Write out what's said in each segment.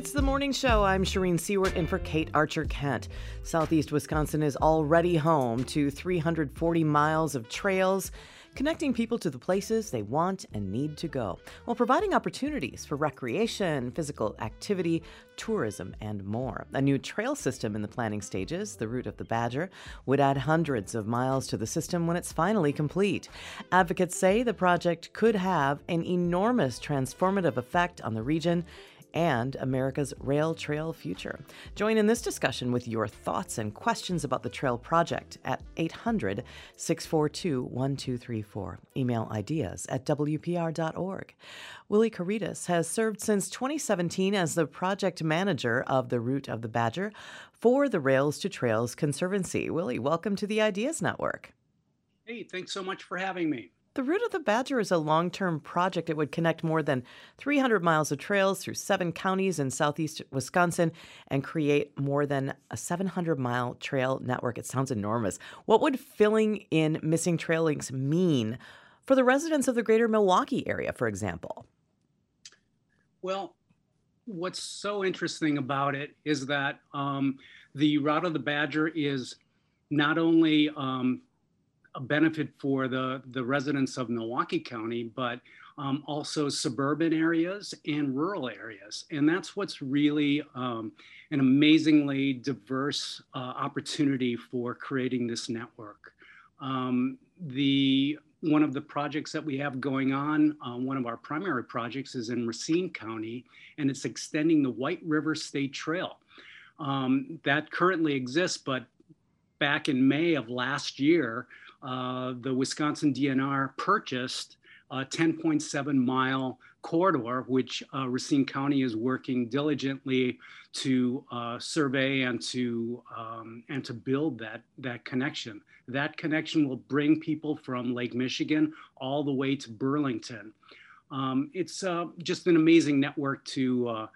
It's the morning show. I'm Shireen Seward in for Kate Archer-Kent. Southeast Wisconsin is already home to 340 miles of trails, connecting people to the places they want and need to go, while providing opportunities for recreation, physical activity, tourism, and more. A new trail system in the planning stages, the Route of the Badger, would add hundreds of miles to the system when it's finally complete. Advocates say the project could have an enormous transformative effect on the region and America's rail trail future. Join in this discussion with your thoughts and questions about the trail project at 800-642-1234. Email ideas@wpr.org. Willie Caritas has served since 2017 as the project manager of the Route of the Badger for the Rails to Trails Conservancy. Willie, welcome to the Ideas Network. Hey, thanks so much for having me. The Route of the Badger is a long-term project. It would connect more than 300 miles of trails through 7 counties in southeast Wisconsin and create more than a 700-mile trail network. It sounds enormous. What would filling in missing trail links mean for the residents of the greater Milwaukee area, for example? Well, what's so interesting about it is that the Route of the Badger is not only a benefit for the residents of Milwaukee County, but also suburban areas and rural areas. And that's what's really an amazingly diverse opportunity for creating this network. One of the projects that we have going on, one of our primary projects is in Racine County, and it's extending the White River State Trail. That currently exists, but back in May of last year, the Wisconsin DNR purchased a 10.7 mile corridor, which Racine County is working diligently to survey and to build that connection. That connection will bring people from Lake Michigan all the way to Burlington. It's just an amazing network to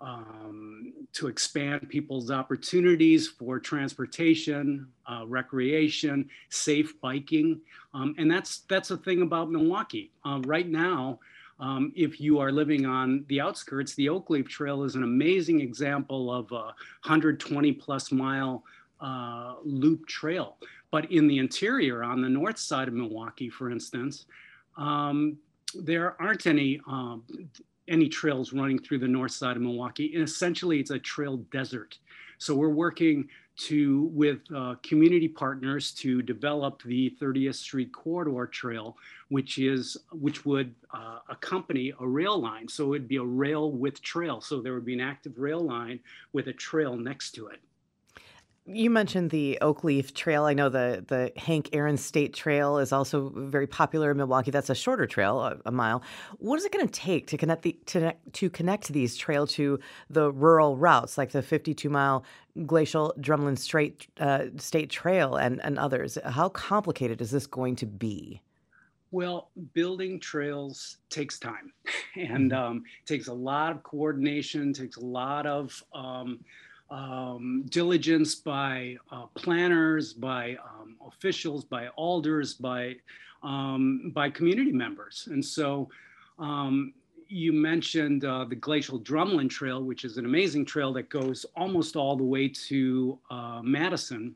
expand people's opportunities for transportation, recreation, safe biking. And that's the thing about Milwaukee. Right now, if you are living on the outskirts, the Oakleaf Trail is an amazing example of a 120 plus mile loop trail. But in the interior, on the north side of Milwaukee, for instance, there aren't any trails running through the north side of Milwaukee. And essentially, it's a trail desert. So we're working with community partners to develop the 30th Street Corridor Trail, which would accompany a rail line. So it would be a rail with trail. So there would be an active rail line with a trail next to it. You mentioned the Oakleaf Trail. I know the Hank Aaron State Trail is also very popular in Milwaukee. That's a shorter trail, a mile. What is it going to take to connect these trails to the rural routes, like the 52-mile Glacial Drumlin State Trail and others? How complicated is this going to be? Well, building trails takes time, and takes a lot of coordination, takes a lot of diligence by planners, by officials, by alders, by community members. And so you mentioned the Glacial Drumlin Trail, which is an amazing trail that goes almost all the way to Madison.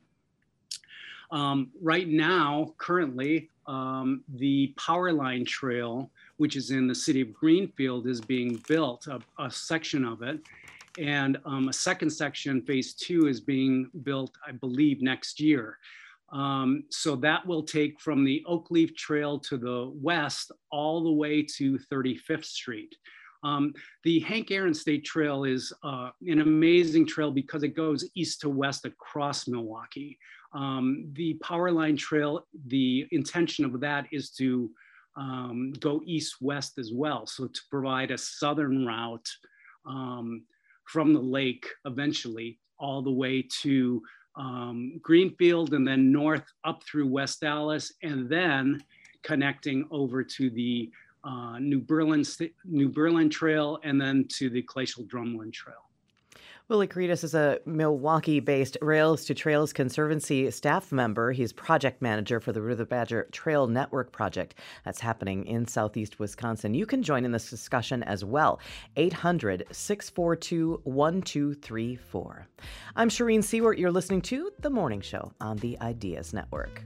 Right now, currently, the Powerline Trail, which is in the city of Greenfield, is being built, a section of it. And a second section, phase 2, is being built, I believe, next year. So that will take from the Oakleaf Trail to the west all the way to 35th Street. The Hank Aaron State Trail is an amazing trail because it goes east to west across Milwaukee. The Powerline Trail, the intention of that is to go east-west as well. So to provide a southern route from the lake eventually all the way to Greenfield, and then north up through West Allis, and then connecting over to the New Berlin Trail, and then to the Glacial Drumlin Trail. Willie Caritas is a Milwaukee-based Rails to Trails Conservancy staff member. He's project manager for the Root of the Badger Trail Network project that's happening in southeast Wisconsin. You can join in this discussion as well. 800-642-1234. I'm Shireen Seward. You're listening to The Morning Show on the Ideas Network.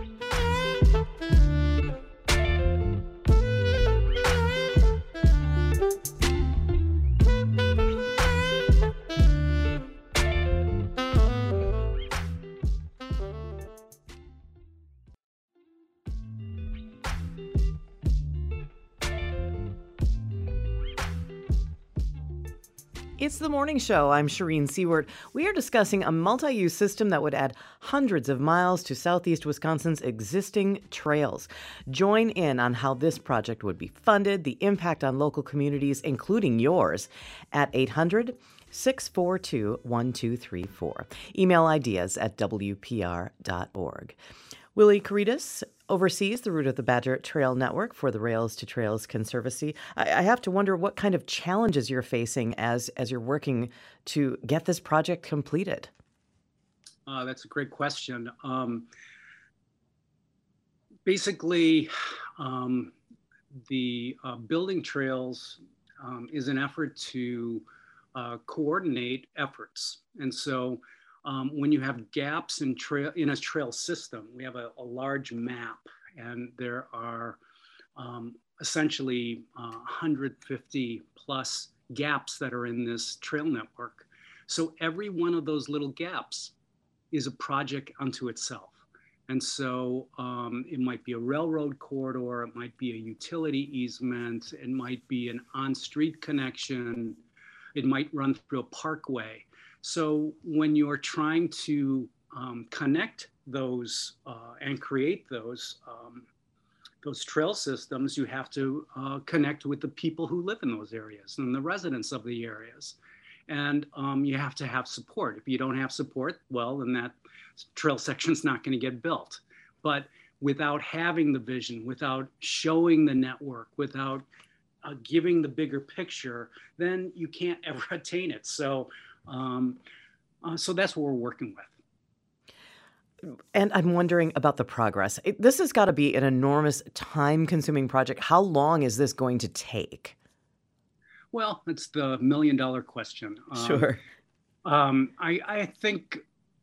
It's The Morning Show. I'm Shireen Seward. We are discussing a multi-use system that would add hundreds of miles to southeast Wisconsin's existing trails. Join in on how this project would be funded, the impact on local communities, including yours, at 800-642-1234. Email ideas at WPR.org. Willie Caritas oversees the Root of the Badger Trail Network for the Rails to Trails Conservancy. I have to wonder what kind of challenges you're facing as you're working to get this project completed. That's a great question. Basically, the building trails is an effort to coordinate efforts. And so when you have gaps in a trail system, we have a large map, and there are essentially 150 plus gaps that are in this trail network. So every one of those little gaps is a project unto itself. And so it might be a railroad corridor, it might be a utility easement, it might be an on-street connection, it might run through a parkway. So when you're trying to connect those and create those trail systems, you have to connect with the people who live in those areas and the residents of the areas. And you have to have support. If you don't have support, well, then that trail section's not going to get built. But without having the vision, without showing the network, without giving the bigger picture, then you can't ever attain it. So that's what we're working with. And I'm wondering about the progress. This has got to be an enormous time-consuming project. How long is this going to take? Well, it's the million-dollar question. Sure. I think,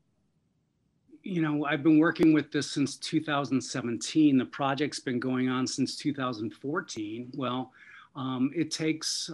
I've been working with this since 2017. The project's been going on since 2014. Well, it takes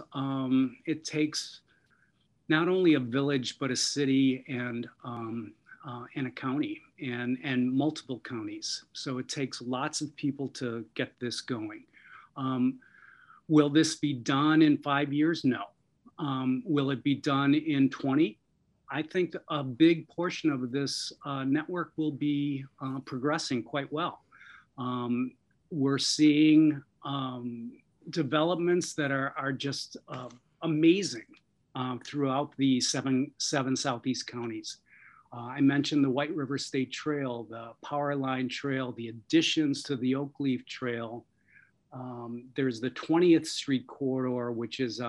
not only a village, but a city and a county and multiple counties. So it takes lots of people to get this going. Will this be done in 5 years? No. Will it be done in 20? I think a big portion of this network will be progressing quite well. We're seeing developments that are just amazing throughout the seven southeast counties. I mentioned the White River State Trail, the Power Line Trail, the additions to the Oak Leaf Trail. There's the 20th Street Corridor, which is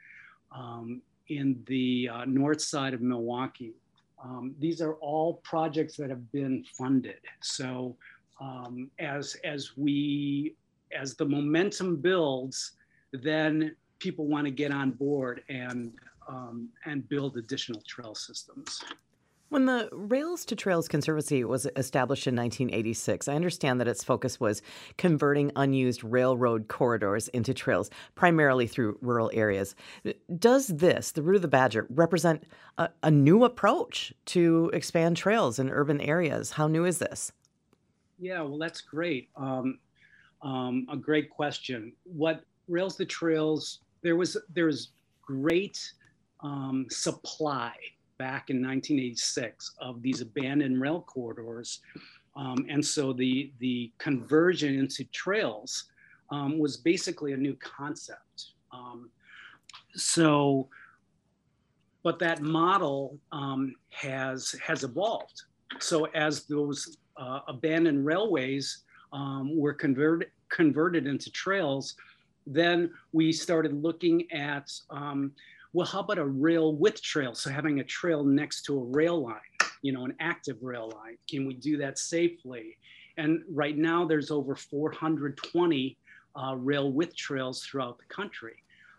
in the north side of Milwaukee. These are all projects that have been funded. So as the momentum builds, then people want to get on board and build additional trail systems. When the Rails to Trails Conservancy was established in 1986, I understand that its focus was converting unused railroad corridors into trails, primarily through rural areas. Does this, the Root of the Badger, represent a new approach to expand trails in urban areas? How new is this? Yeah, well, that's great. A great question. What Rails to Trails, there's great supply back in 1986 of these abandoned rail corridors. And so the conversion into trails was basically a new concept. But that model has evolved. So as those abandoned railways were converted into trails, then we started looking at well, how about a rail with trail? So having a trail next to a rail line, an active rail line. Can we do that safely? And right now there's over 420 rail width trails throughout the country.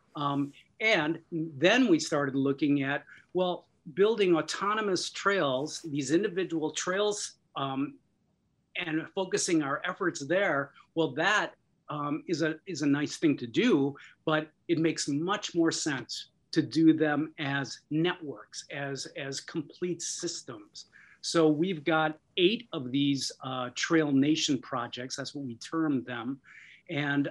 And then we started looking at, well, building autonomous trails, these individual trails, and focusing our efforts there. Well, that is a nice thing to do, but it makes much more sense to do them as networks, as complete systems. So we've got 8 of these Trail Nation projects, that's what we termed them. And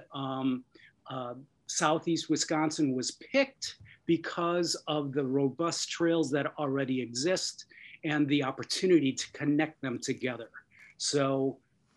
Southeast Wisconsin was picked because of the robust trails that already exist and the opportunity to connect them together. So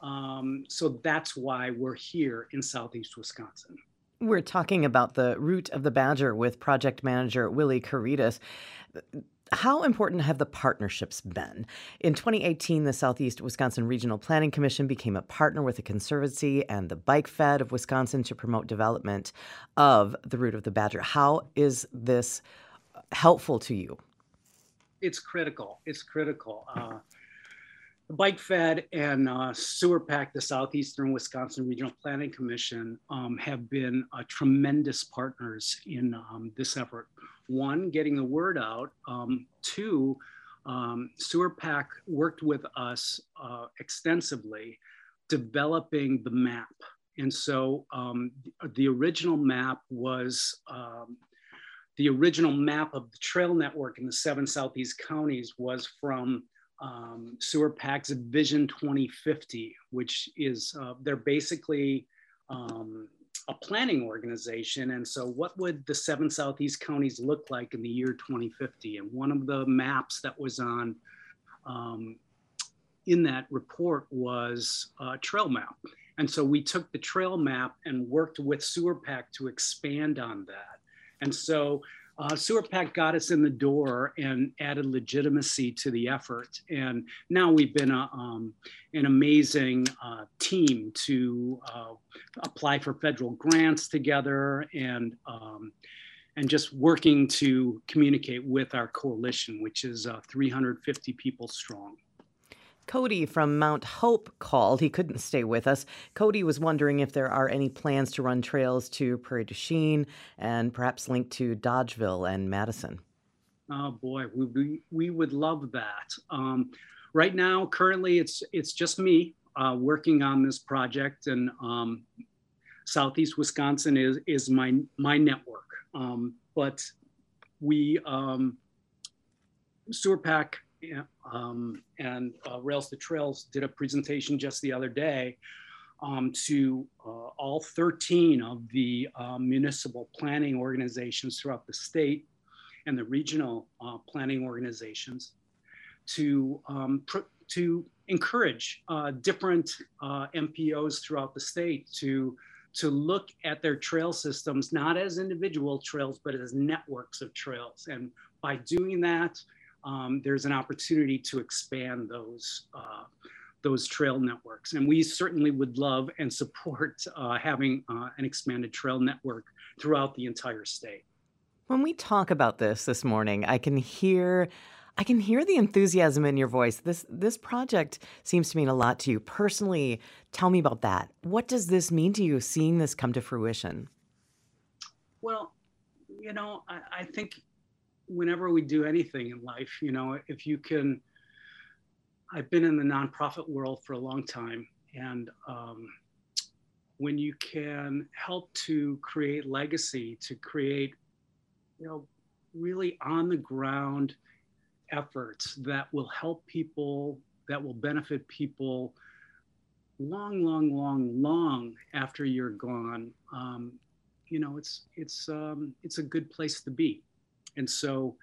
that's why we're here in Southeast Wisconsin. We're talking about the Route of the Badger with project manager Willie Caritas. How important have the partnerships been? In 2018, the Southeast Wisconsin Regional Planning Commission became a partner with the Conservancy and the Bike Fed of Wisconsin to promote development of the Route of the Badger. How is this helpful to you? It's critical. It's critical. The Bike Fed and SewerPAC, the Southeastern Wisconsin Regional Planning Commission, have been tremendous partners in this effort. 1, getting the word out. 2, SewerPAC worked with us extensively developing the map. And so the original map was the original map of the trail network in the 7 Southeast counties was from SewerPAC's Vision 2050, which is, they're basically a planning organization. And so what would the 7 Southeast counties look like in the year 2050? And one of the maps that was on in that report was a trail map. And so we took the trail map and worked with SewerPAC to expand on that. And so SewerPAC got us in the door and added legitimacy to the effort. And now we've been an amazing team to apply for federal grants together and just working to communicate with our coalition, which is 350 people strong. Cody from Mount Hope called. He couldn't stay with us. Cody was wondering if there are any plans to run trails to Prairie du Chien and perhaps link to Dodgeville and Madison. Oh boy, we would love that. Right now, currently, it's just me working on this project, and Southeast Wisconsin is my network. But we SewerPAC and Rails to Trails did a presentation just the other day to all 13 of the municipal planning organizations throughout the state and the regional planning organizations to encourage different MPOs throughout the state to look at their trail systems, not as individual trails, but as networks of trails. And by doing that, there's an opportunity to expand those trail networks. And we certainly would love and support having an expanded trail network throughout the entire state. When we talk about this morning, I can hear the enthusiasm in your voice. This project seems to mean a lot to you. Personally, tell me about that. What does this mean to you, seeing this come to fruition? Well, I think whenever we do anything in life, if you can, I've been in the nonprofit world for a long time. And when you can help to create legacy, to create, really on the ground efforts that will help people, that will benefit people long after you're gone, it's a good place to be. And so,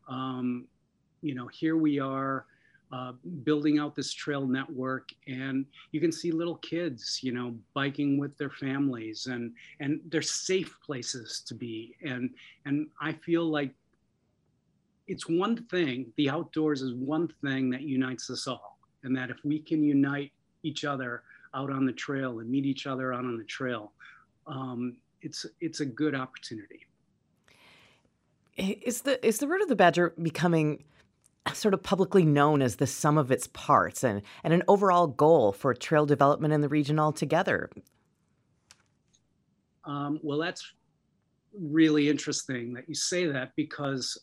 here we are building out this trail network, and you can see little kids, biking with their families, and they're safe places to be. And I feel like it's one thing, the outdoors is one thing that unites us all. And that if we can unite each other out on the trail and meet each other out on the trail, it's a good opportunity. Is the route of the Badger becoming sort of publicly known as the sum of its parts and an overall goal for trail development in the region altogether? Well, that's really interesting that you say that because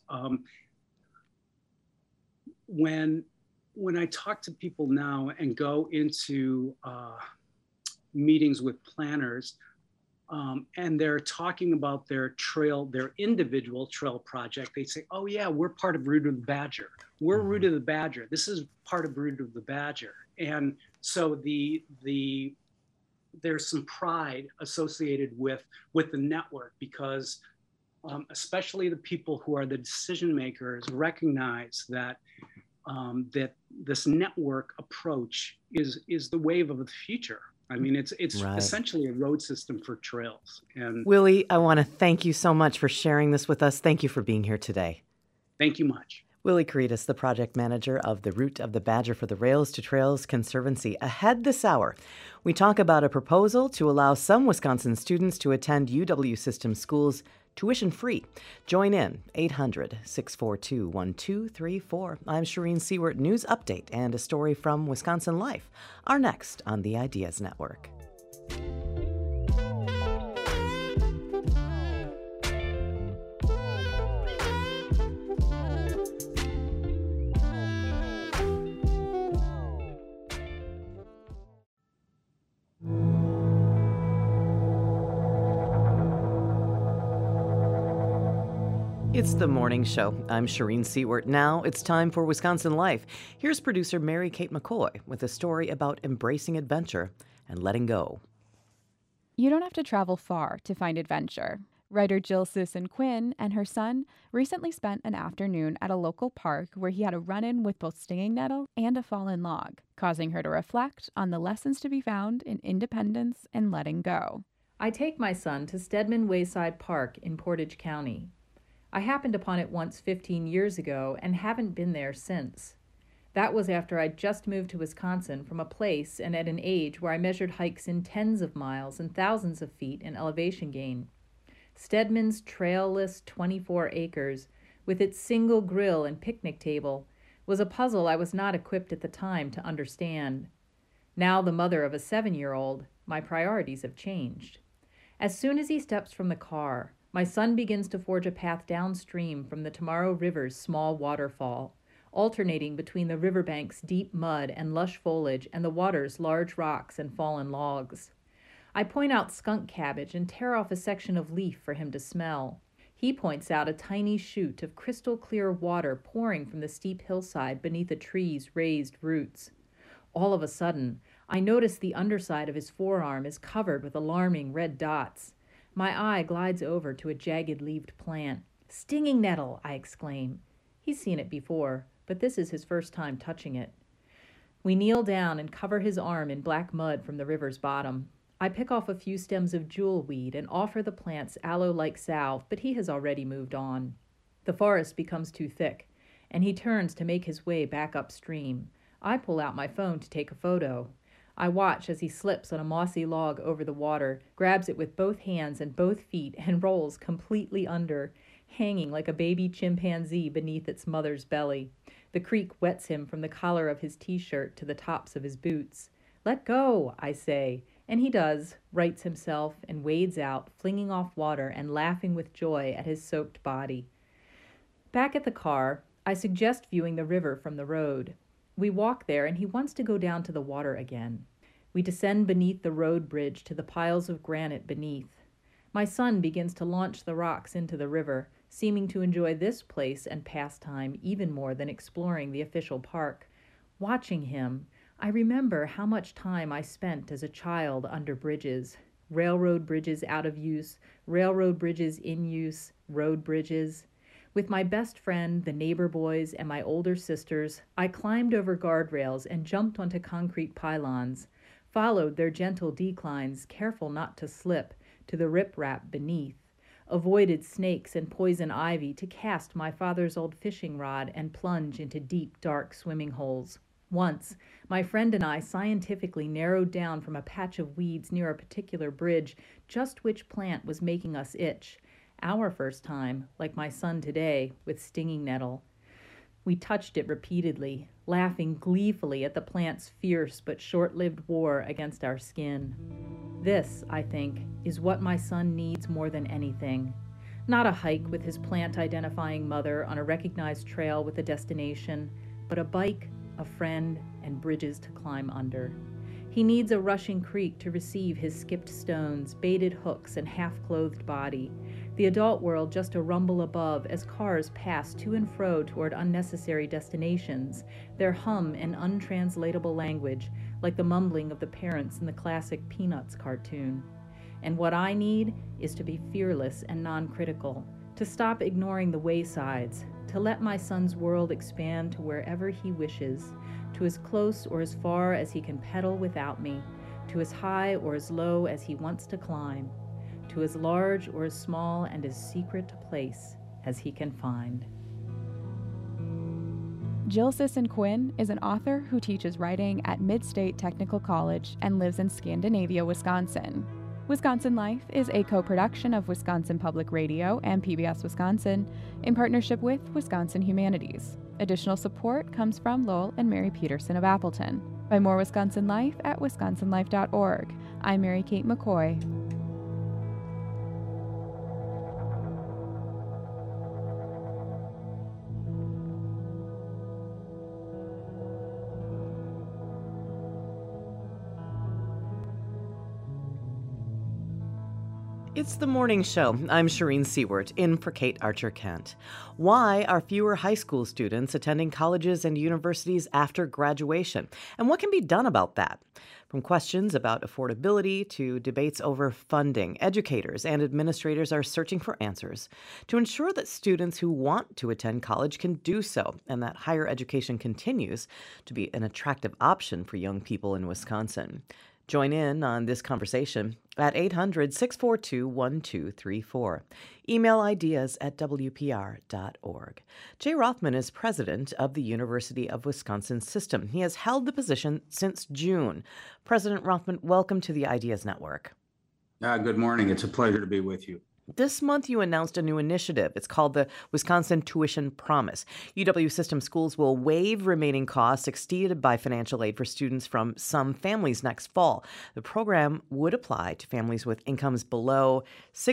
when I talk to people now and go into meetings with planners, and they're talking about their individual trail project, they say, "Oh yeah, we're part of Route of the Badger. We're Route of the Badger. This is part of Route of the Badger." And so there's some pride associated with the network because especially the people who are the decision makers recognize that that this network approach is the wave of the future. I mean, it's Right. essentially a road system for trails. And Willie, I want to thank you so much for sharing this with us. Thank you for being here today. thank you much. Willie Caritas, the project manager of the Route of the Badger for the Rails to Trails Conservancy. Ahead this hour, we talk about a proposal to allow some Wisconsin students to attend UW System schools tuition free. Join in 800-642-1234. I'm Shireen Seward. News update and a story from Wisconsin Life are next on the Ideas Network. It's the morning show. I'm Shireen Seward. Now it's time for Wisconsin Life. Here's producer Mary Kate McCoy with a story about embracing adventure and letting go. You don't have to travel far to find adventure. Writer Jill Sisson-Quinn and her son recently spent an afternoon at a local park where he had a run-in with both stinging nettle and a fallen log, causing her to reflect on the lessons to be found in independence and letting go. I take my son to Stedman Wayside Park in Portage County. I happened upon it once 15 years ago and haven't been there since. That was after I'd just moved to Wisconsin from a place and at an age where I measured hikes in tens of miles and thousands of feet in elevation gain. Stedman's trailless 24 acres, with its single grill and picnic table, was a puzzle I was not equipped at the time to understand. Now the mother of a 7-year-old, my priorities have changed. As soon as he steps from the car, my son begins to forge a path downstream from the Tomorrow River's small waterfall, alternating between the riverbank's deep mud and lush foliage and the water's large rocks and fallen logs. I point out skunk cabbage and tear off a section of leaf for him to smell. He points out a tiny chute of crystal clear water pouring from the steep hillside beneath a tree's raised roots. All of a sudden, I notice the underside of his forearm is covered with alarming red dots. My eye glides over to a jagged-leaved plant. "Stinging nettle!" I exclaim. He's seen it before, but this is his first time touching it. We kneel down and cover his arm in black mud from the river's bottom. I pick off a few stems of jewelweed and offer the plants aloe-like salve, but he has already moved on. The forest becomes too thick, and he turns to make his way back upstream. I pull out my phone to take a photo. I watch as he slips on a mossy log over the water, grabs it with both hands and both feet, and rolls completely under, hanging like a baby chimpanzee beneath its mother's belly. The creek wets him from the collar of his t-shirt to the tops of his boots. "Let go," I say, and he does, rights himself, and wades out, flinging off water and laughing with joy at his soaked body. Back at the car, I suggest viewing the river from the road. We walk there, and he wants to go down to the water again. We descend beneath the road bridge to the piles of granite beneath. My son begins to launch the rocks into the river, seeming to enjoy this place and pastime even more than exploring the official park. Watching him, I remember how much time I spent as a child under bridges. Railroad bridges out of use, railroad bridges in use, road bridges. With my best friend, the neighbor boys, and my older sisters, I climbed over guardrails and jumped onto concrete pylons, followed their gentle declines, careful not to slip, to the riprap beneath, avoided snakes and poison ivy to cast my father's old fishing rod and plunge into deep, dark swimming holes. Once, my friend and I scientifically narrowed down from a patch of weeds near a particular bridge just which plant was making us itch. Our first time, like my son today, with stinging nettle. We touched it repeatedly, laughing gleefully at the plant's fierce but short-lived war against our skin. This, I think, is what my son needs more than anything. Not a hike with his plant-identifying mother on a recognized trail with a destination, but a bike, a friend, and bridges to climb under. He needs a rushing creek to receive his skipped stones, baited hooks, and half-clothed body. The adult world just a rumble above as cars pass to and fro toward unnecessary destinations, their hum an untranslatable language, like the mumbling of the parents in the classic Peanuts cartoon. And what I need is to be fearless and non-critical, to stop ignoring the waysides, to let my son's world expand to wherever he wishes, to as close or as far as he can pedal without me, to as high or as low as he wants to climb, to as large or as small and as secret a place as he can find. Jill Sisson-Quinn is an author who teaches writing at Mid-State Technical College and lives in Scandinavia, Wisconsin. Wisconsin Life is a co-production of Wisconsin Public Radio and PBS Wisconsin in partnership with Wisconsin Humanities. Additional support comes from Lowell and Mary Peterson of Appleton. Find more Wisconsin Life at wisconsinlife.org. I'm Mary Kate McCoy. It's the morning show. I'm Shireen Seward, in for Kate Archer-Kent. Why are fewer high school students attending colleges and universities after graduation? And what can be done about that? From questions about affordability to debates over funding, educators and administrators are searching for answers to ensure that students who want to attend college can do so, and that higher education continues to be an attractive option for young people in Wisconsin. Join in on this conversation at 800-642-1234. Email ideas at WPR.org. Jay Rothman is president of the University of Wisconsin System. He has held the position since June. President Rothman, welcome to the Ideas Network. Good morning. It's a pleasure to be with you. This month, you announced a new initiative. It's called the Wisconsin Tuition Promise. UW System schools will waive remaining costs exceeded by financial aid for students from some families next fall. The program would apply to families with incomes below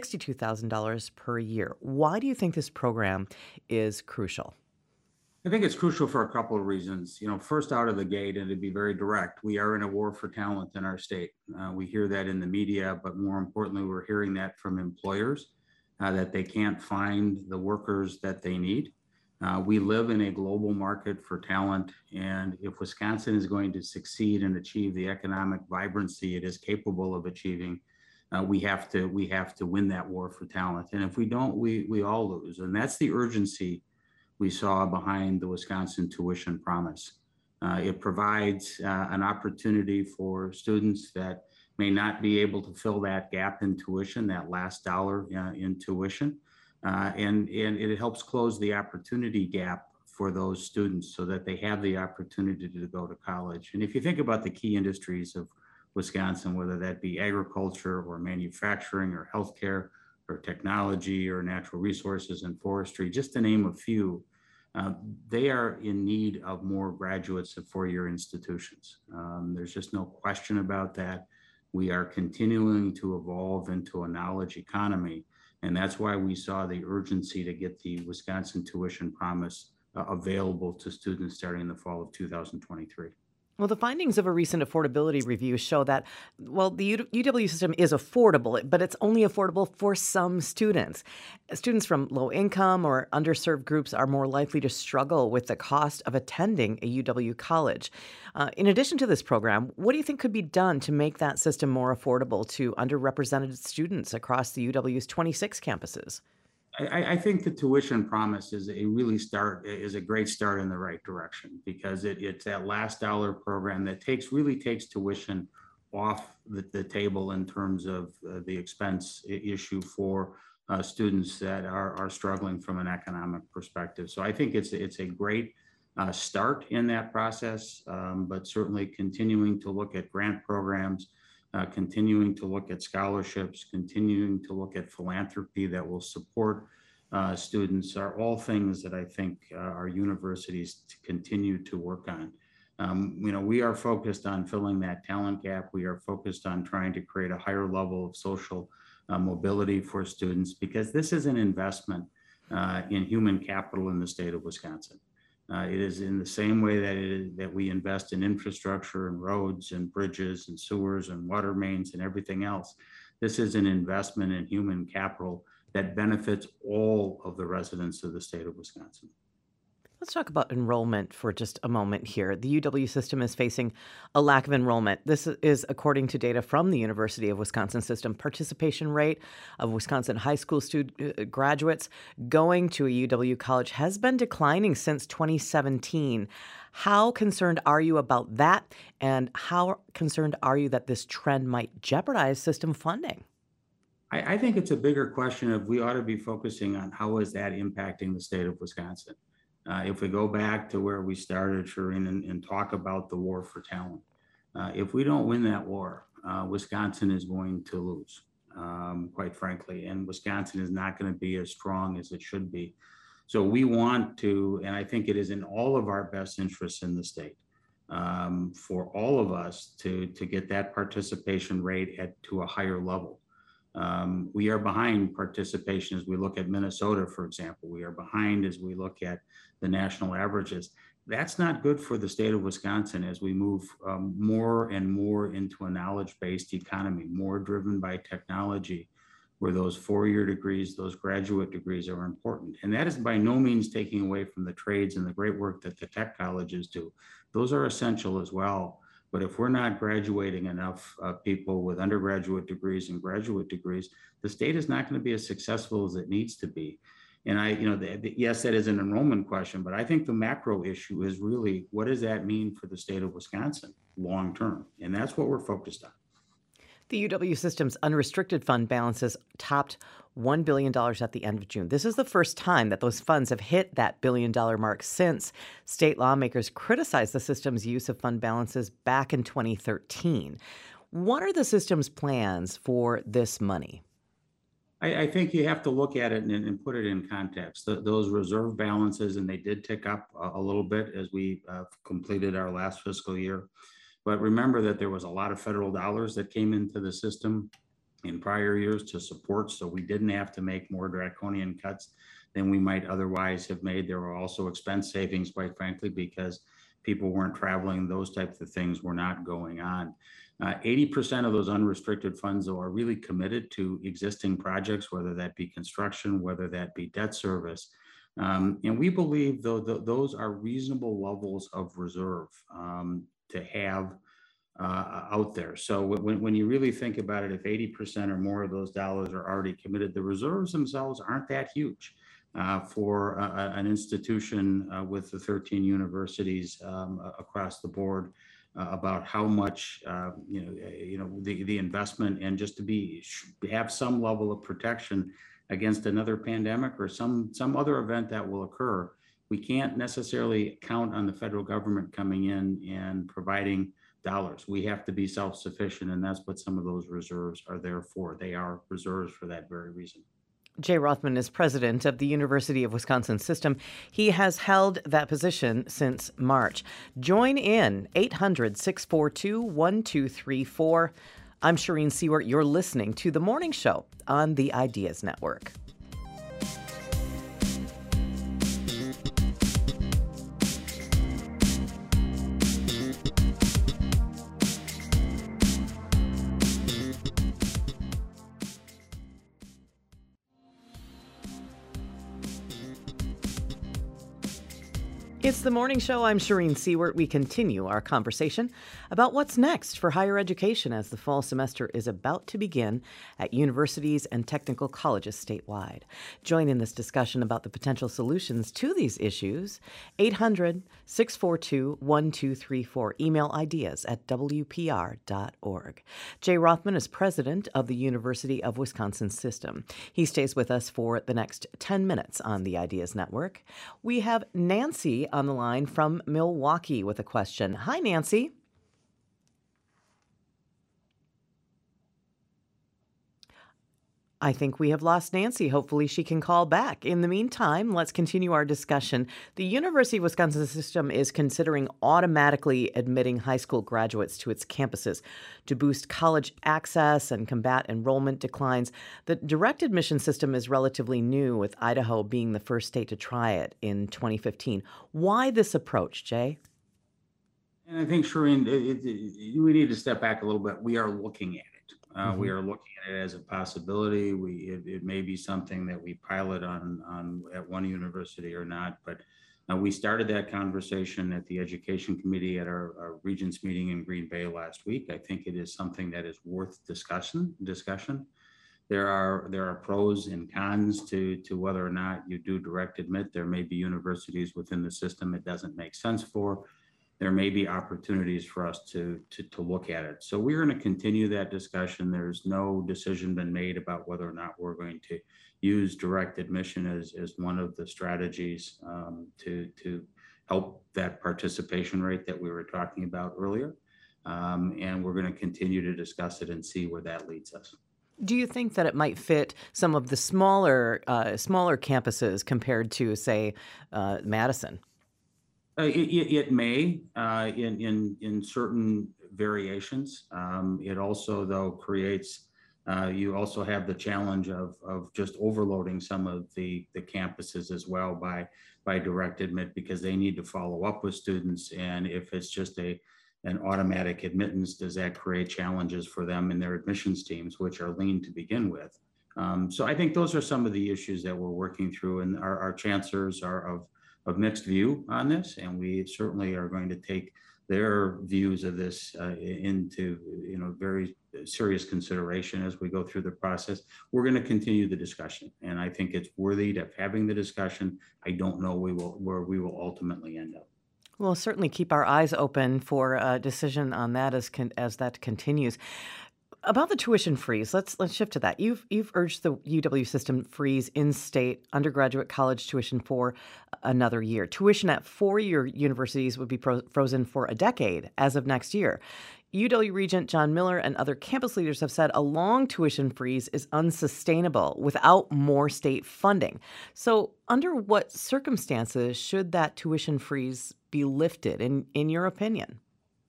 $62,000 per year. Why do you think this program is crucial? I think it's crucial for a couple of reasons. First out of the gate, and to be very direct, we are in a war for talent in our state. We hear that in the media, but more importantly, we're hearing that from employers, that they can't find the workers that they need. We live in a global market for talent, and if Wisconsin is going to succeed and achieve the economic vibrancy it is capable of achieving, we have to win that war for talent. And if we don't, we all lose. And that's the urgency we saw behind the Wisconsin Tuition Promise. It provides an opportunity for students that may not be able to fill that gap in tuition, that last dollar in tuition, and it helps close the opportunity gap for those students so that they have the opportunity to go to college. And if you think about the key industries of Wisconsin, whether that be agriculture or manufacturing or healthcare or technology or natural resources and forestry, just to name a few, they are in need of more graduates of four-year institutions. There's just no question about that. We are continuing to evolve into a knowledge economy, and that's why we saw the urgency to get the Wisconsin Tuition Promise available to students starting in the fall of 2023. Well, the findings of a recent affordability review show that, well, the UW system is affordable, but it's only affordable for some students. Students from low income or underserved groups are more likely to struggle with the cost of attending a UW college. In addition to this program, what do you think could be done to make that system more affordable to underrepresented students across the UW's 26 campuses? I think the Tuition Promise is a great start in the right direction, because it's that last dollar program that really takes tuition off the table in terms of the expense issue for students that are struggling from an economic perspective. So I think it's a great start in that process, but certainly continuing to look at grant programs continuing to look at scholarships, continuing to look at philanthropy that will support students are all things that I think our universities continue to work on. We are focused on filling that talent gap. We are focused on trying to create a higher level of social mobility for students, because this is an investment in human capital in the state of Wisconsin. It is in the same way that we invest in infrastructure and roads and bridges and sewers and water mains and everything else. This is an investment in human capital that benefits all of the residents of the state of Wisconsin. Let's talk about enrollment for just a moment here. The UW system is facing a lack of enrollment. This is according to data from the University of Wisconsin system. Participation rate of Wisconsin high school graduates going to a UW college has been declining since 2017. How concerned are you about that? And how concerned are you that this trend might jeopardize system funding? I think it's a bigger question of we ought to be focusing on how is that impacting the state of Wisconsin. If we go back to where we started, Shireen, and talk about the war for talent, if we don't win that war, Wisconsin is going to lose, quite frankly, and Wisconsin is not going to be as strong as it should be. So we want to, and I think it is in all of our best interests in the state, for all of us to get that participation rate to a higher level. We are behind participation as we look at Minnesota, for example. We are behind as we look at the national averages. That's not good for the state of Wisconsin as we move more and more into a knowledge-based economy, more driven by technology, where those four-year degrees, those graduate degrees are important. And that is by no means taking away from the trades and the great work that the tech colleges do. Those are essential as well. But if we're not graduating enough people with undergraduate degrees and graduate degrees, the state is not going to be as successful as it needs to be. And yes, that is an enrollment question, but I think the macro issue is really, what does that mean for the state of Wisconsin long term? And that's what we're focused on. The UW system's unrestricted fund balances topped $1 billion at the end of June. This is the first time that those funds have hit that billion-dollar mark since state lawmakers criticized the system's use of fund balances back in 2013. What are the system's plans for this money? I think you have to look at it and put it in context. Those reserve balances, and they did tick up a little bit as we completed our last fiscal year. But remember that there was a lot of federal dollars that came into the system in prior years to support, so we didn't have to make more draconian cuts than we might otherwise have made. There were also expense savings, quite frankly, because people weren't traveling. Those types of things were not going on. 80% of those unrestricted funds, though, are really committed to existing projects, whether that be construction, whether that be debt service. And we believe, though, those are reasonable levels of reserve to have out there. So when you really think about it, if 80% or more of those dollars are already committed, the reserves themselves aren't that huge for an institution with the 13 universities across the board. About how much the investment, and just to have some level of protection against another pandemic or some other event that will occur. We can't necessarily count on the federal government coming in and providing dollars. We have to be self-sufficient, and that's what some of those reserves are there for. They are reserves for that very reason. Jay Rothman is president of the University of Wisconsin system. He has held that position since March. Join in 800-642-1234. I'm Shireen Seward. You're listening to The Morning Show on the Ideas Network. It's The Morning Show. I'm Shireen Seward. We continue our conversation about what's next for higher education as the fall semester is about to begin at universities and technical colleges statewide. Join in this discussion about the potential solutions to these issues. 800-642-1234. Email ideas@wpr.org. Jay Rothman is president of the University of Wisconsin system. He stays with us for the next 10 minutes on the Ideas Network. We have Nancy on the line from Milwaukee with a question. Hi, Nancy. I think we have lost Nancy. Hopefully, she can call back. In the meantime, let's continue our discussion. The University of Wisconsin system is considering automatically admitting high school graduates to its campuses to boost college access and combat enrollment declines. The direct admission system is relatively new, with Idaho being the first state to try it in 2015. Why this approach, Jay? And I think, Shireen, we need to step back a little bit. We are looking at it. We are looking at it as a possibility. It may be something that we pilot on at one university or not, but we started that conversation at the Education Committee at our Regents meeting in Green Bay last week. I think it is something that is worth discussion. There are pros and cons to whether or not you do direct admit. There may be universities within the system it doesn't make sense for. There may be opportunities for us to look at it. So we're going to continue that discussion. There's no decision been made about whether or not we're going to use direct admission as one of the strategies to help that participation rate that we were talking about earlier. And we're going to continue to discuss it and see where that leads us. Do you think that it might fit some of the smaller campuses compared to, say, Madison? It may in certain variations. It also, though, creates, you also have the challenge of just overloading some of the campuses as well by direct admit, because they need to follow up with students. And if it's just an automatic admittance, does that create challenges for them and their admissions teams, which are lean to begin with? So I think those are some of the issues that we're working through, and our chancellors are of mixed view on this, and we certainly are going to take their views of this into very serious consideration as we go through the process. We're going to continue the discussion, and I think it's worthy of having the discussion. I don't know where we will ultimately end up. We'll certainly keep our eyes open for a decision on that as that continues. About the tuition freeze, let's shift to that. You've urged the UW system freeze in-state undergraduate college tuition for another year. Tuition at four-year universities would be frozen for a decade as of next year. UW Regent John Miller and other campus leaders have said a long tuition freeze is unsustainable without more state funding. So under what circumstances should that tuition freeze be lifted, in your opinion?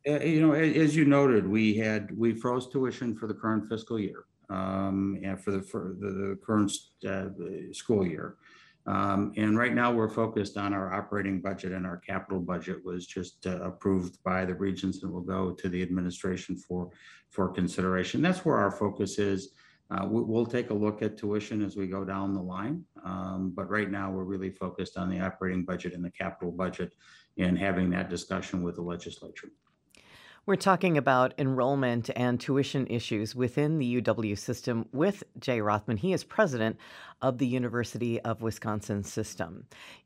As you noted, we froze tuition for the current fiscal year and for the current school year. And right now we're focused on our operating budget, and our capital budget was just approved by the regents and will go to the administration for consideration. That's where our focus is. We'll take a look at tuition as we go down the line. But right now we're really focused on the operating budget and the capital budget and having that discussion with the legislature. We're talking about enrollment and tuition issues within the UW system with Jay Rothman. He is president of the University of Wisconsin system.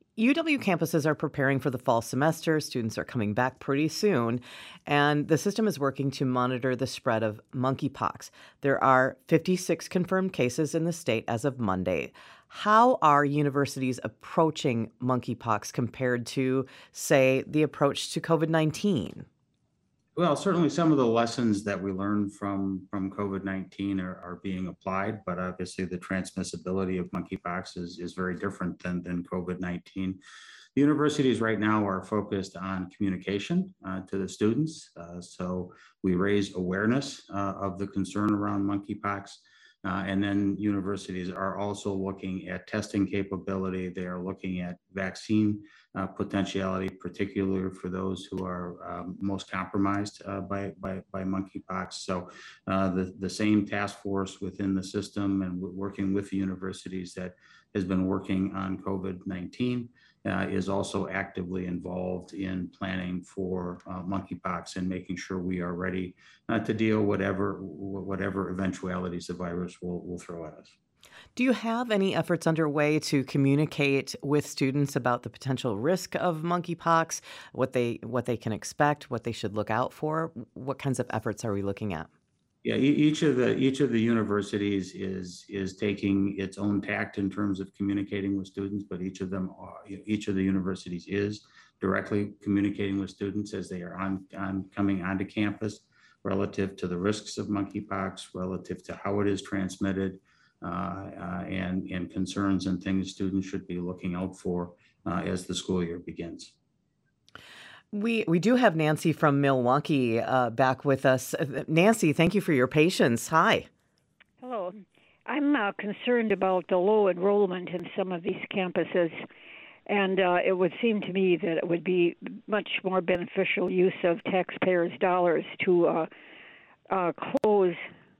UW campuses are preparing for the fall semester. Students are coming back pretty soon, and the system is working to monitor the spread of monkeypox. There are 56 confirmed cases in the state as of Monday. How are universities approaching monkeypox compared to, say, the approach to COVID-19? Well, certainly some of the lessons that we learned from COVID-19 are being applied, but obviously the transmissibility of monkeypox is very different than COVID-19. The universities right now are focused on communication to the students. So we raise awareness of the concern around monkeypox. And then universities are also looking at testing capability. They are looking at vaccine potentiality, particularly for those who are most compromised by monkeypox. So the same task force within the system and working with the universities that has been working on COVID-19 is also actively involved in planning for monkeypox and making sure we are ready to deal whatever eventualities the virus will throw at us. Do you have any efforts underway to communicate with students about the potential risk of monkeypox, what they can expect, what they should look out for? What kinds of efforts are we looking at? Yeah, each of the universities is taking its own tact in terms of communicating with students, but each of the universities is directly communicating with students as they are coming onto campus relative to the risks of monkeypox, relative to how it is transmitted, and concerns and things students should be looking out for as the school year begins. We do have Nancy from Milwaukee back with us. Nancy, thank you for your patience. Hi. Hello. I'm concerned about the low enrollment in some of these campuses, and it would seem to me that it would be much more beneficial use of taxpayers' dollars to close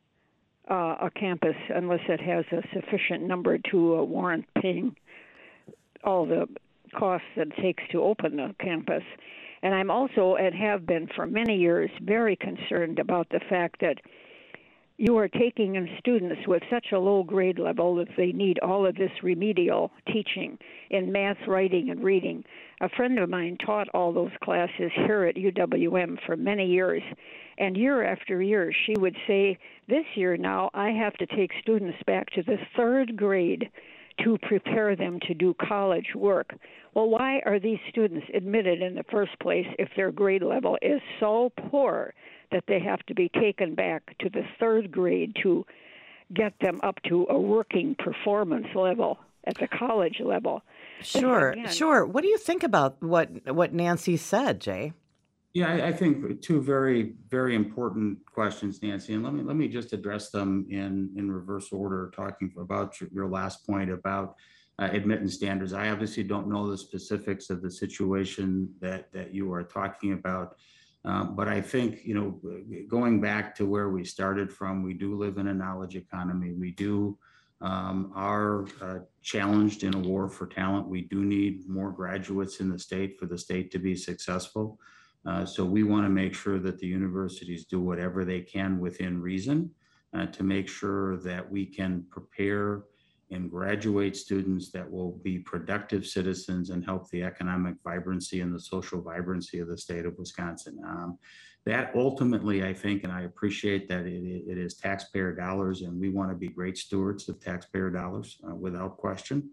a campus unless it has a sufficient number to warrant paying all the costs that it takes to open the campus. And I'm also, and have been for many years, very concerned about the fact that you are taking in students with such a low grade level that they need all of this remedial teaching in math, writing, and reading. A friend of mine taught all those classes here at UWM for many years, and year after year she would say, this year now I have to take students back to the third grade to prepare them to do college work. Well, why are these students admitted in the first place if their grade level is so poor that they have to be taken back to the third grade to get them up to a working performance level at the college level? Sure. What do you think about what Nancy said, Jay? Yeah, I think two very, very important questions, Nancy, and let me just address them in reverse order, talking about your last point about admittance standards. I obviously don't know the specifics of the situation that you are talking about, but I think, going back to where we started from, we do live in a knowledge economy. We do are challenged in a war for talent. We do need more graduates in the state for the state to be successful. So we want to make sure that the universities do whatever they can within reason to make sure that we can prepare and graduate students that will be productive citizens and help the economic vibrancy and the social vibrancy of the state of Wisconsin. That ultimately, I think, and I appreciate that it is taxpayer dollars, and we want to be great stewards of taxpayer dollars without question.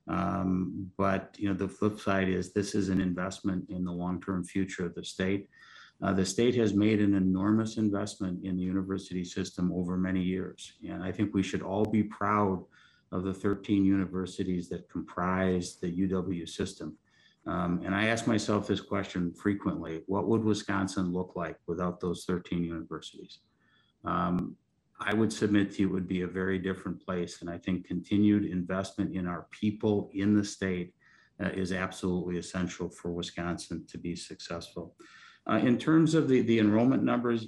But the flip side is this is an investment in the long-term future of the state. The state has made an enormous investment in the university system over many years. And I think we should all be proud of the 13 universities that comprise the UW system. And I ask myself this question frequently: what would Wisconsin look like without those 13 universities? I would submit to you it would be a very different place. And I think continued investment in our people in the state is absolutely essential for Wisconsin to be successful. In terms of the enrollment numbers,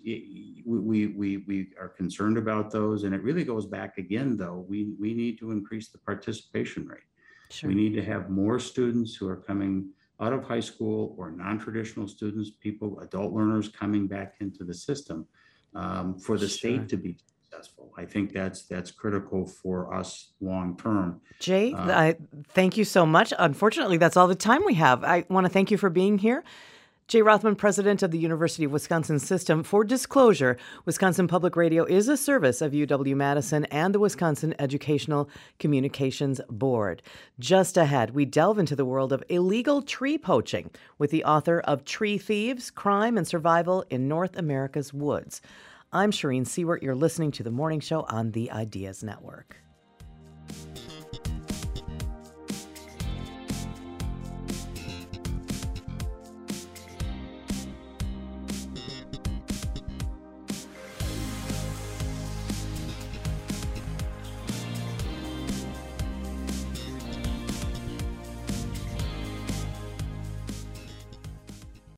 we are concerned about those. And it really goes back again, though, we need to increase the participation rate. Sure. We need to have more students who are coming out of high school or non-traditional students, adult learners coming back into the system for the state to be successful. I think that's critical for us long term. Jay, thank you so much. Unfortunately, that's all the time we have. I want to thank you for being here. Jay Rothman, president of the University of Wisconsin System. For disclosure, Wisconsin Public Radio is a service of UW-Madison and the Wisconsin Educational Communications Board. Just ahead, we delve into the world of illegal tree poaching with the author of Tree Thieves, Crime and Survival in North America's Woods. I'm Shireen Seward. You're listening to The Morning Show on the Ideas Network.